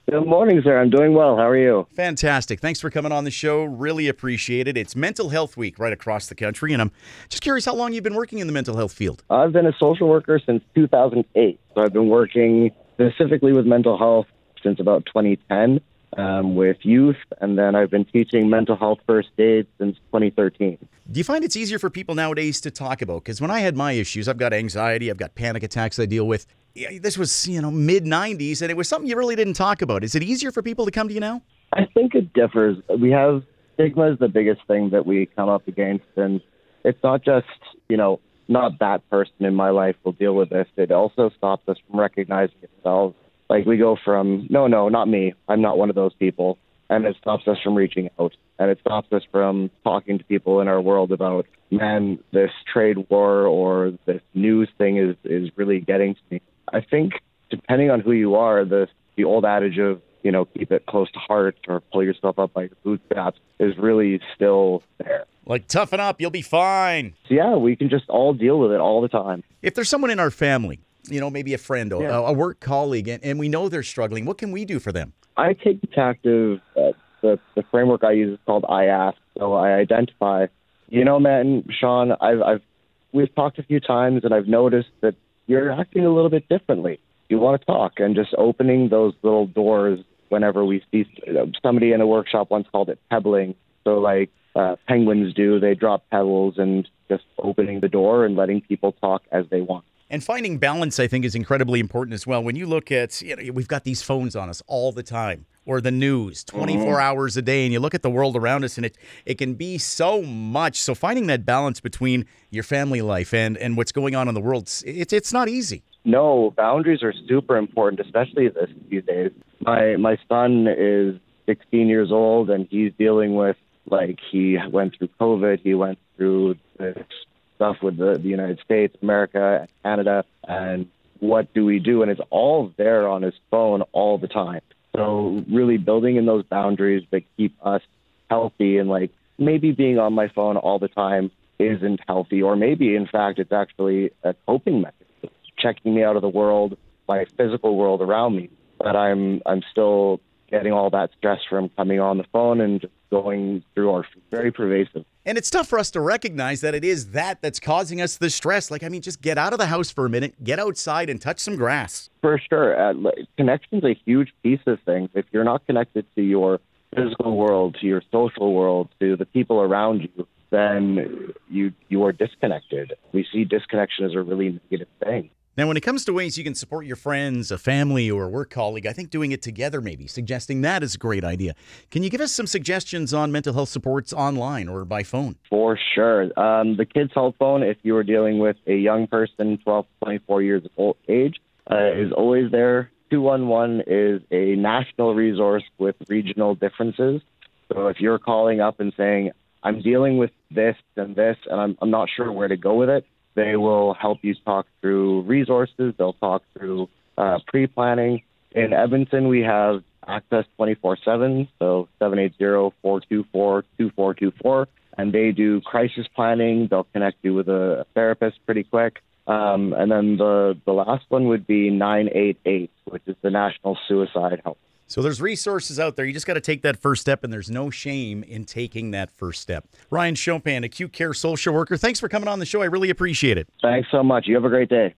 Good morning, sir. I'm doing well. How are you? Fantastic. Thanks for coming on the show. Really appreciate it. It's Mental Health Week right across the country, and I'm just curious how long you've been working in the mental health field. I've been a social worker since 2008. So I've been working specifically with mental health since about 2010 with youth, and then I've been teaching mental health first aid since 2013. Do you find it's easier for people nowadays to talk about? Because when I had my issues, I've got anxiety, I've got panic attacks I deal with. Yeah, this was, mid 90s, and it was something you really didn't talk about. Is it easier for people to come to you now? I think it differs. We have stigma is the biggest thing that we come up against, and it's not just, not that person in my life will deal with this. It also stops us from recognizing ourselves. Like we go from, no, not me. I'm not one of those people. And it stops us from reaching out. And it stops us from talking to people in our world about, man, this trade war or this news thing is really getting to me. I think depending on who you are, the old adage of, keep it close to heart or pull yourself up by your bootstraps is really still there. Like, toughen up, you'll be fine. So yeah, we can just all deal with it all the time. If there's someone in our family, maybe a friend or a work colleague, and we know they're struggling, what can we do for them? I take the tact of the framework I use is called I ask. So I identify, Matt and Sean, we've talked a few times and I've noticed that you're acting a little bit differently. You want to talk, and just opening those little doors whenever we see somebody in a workshop once called it pebbling. So like penguins do, they drop pebbles, and just opening the door and letting people talk as they want. And finding balance, I think, is incredibly important as well. When you look at, we've got these phones on us all the time, or the news 24 hours a day, and you look at the world around us, and it can be so much. So finding that balance between your family life and what's going on in the world, it's not easy. No, boundaries are super important, especially these days. My son is 16 years old, and he's dealing with, he went through COVID, he went through this stuff with the United States, America, and Canada, and what do we do? And it's all there on his phone all the time. So really building in those boundaries that keep us healthy, and maybe being on my phone all the time isn't healthy, or maybe in fact it's actually a coping mechanism, checking me out of the world, my physical world around me. But I'm still getting all that stress from coming on the phone and just going through our very pervasive. And it's tough for us to recognize that it is that's causing us the stress. Just get out of the house for a minute, get outside and touch some grass. For sure. Connection's a huge piece of things. If you're not connected to your physical world, to your social world, to the people around you, then you are disconnected. We see disconnection as a really negative thing. Now, when it comes to ways you can support your friends, a family, or a work colleague, I think doing it together maybe, suggesting that is a great idea. Can you give us some suggestions on mental health supports online or by phone? For sure. The Kids Help Phone, if you are dealing with a young person, 12 to 24 years of age, is always there. 211 is a national resource with regional differences. So if you're calling up and saying, I'm dealing with this, and I'm not sure where to go with it, they will help you talk through resources. They'll talk through pre-planning. In Edmonton, we have access 24/7, so 780-424-2424, and they do crisis planning. They'll connect you with a therapist pretty quick. And then the last one would be 988, which is the National Suicide Help. So there's resources out there. You just got to take that first step, and there's no shame in taking that first step. Ryan Chopin, acute care social worker, thanks for coming on the show. I really appreciate it. Thanks so much. You have a great day.